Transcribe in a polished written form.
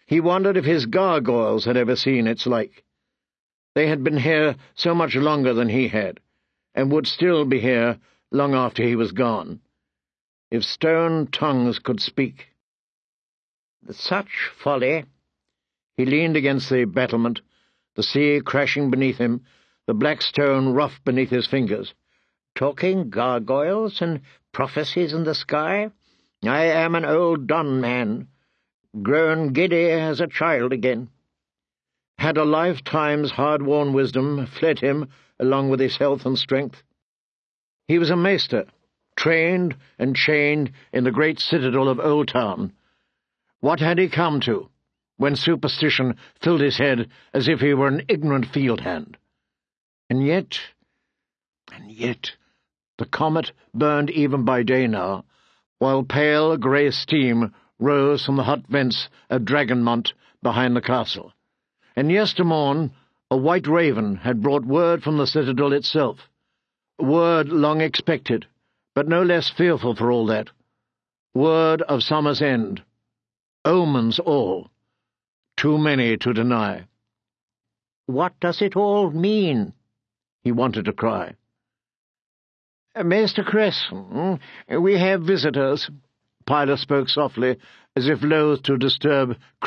He wondered if his gargoyles had ever seen its like. They had been here so much longer than he had, and would still be here long after he was gone. If stone tongues could speak. Such folly! He leaned against the battlement, the sea crashing beneath him, the black stone rough beneath his fingers. Talking gargoyles and prophecies in the sky? I am an old done man, grown giddy as a child again. Had a lifetime's hard-worn wisdom fled him along with his health and strength? He was a maester, trained and chained in the great citadel of Old Town. What had he come to, when superstition filled his head as if he were an ignorant field hand? And yet, the comet burned even by day now, while pale grey steam rose from the hot vents of Dragonmont behind the castle. And yestermorn a white raven had brought word from the citadel itself, word long expected, but no less fearful for all that, word of summer's end, omens all, too many to deny. "What does it all mean?" he wanted to cry. "Maester Cresson, we have visitors," Pilot spoke softly, as if loath to disturb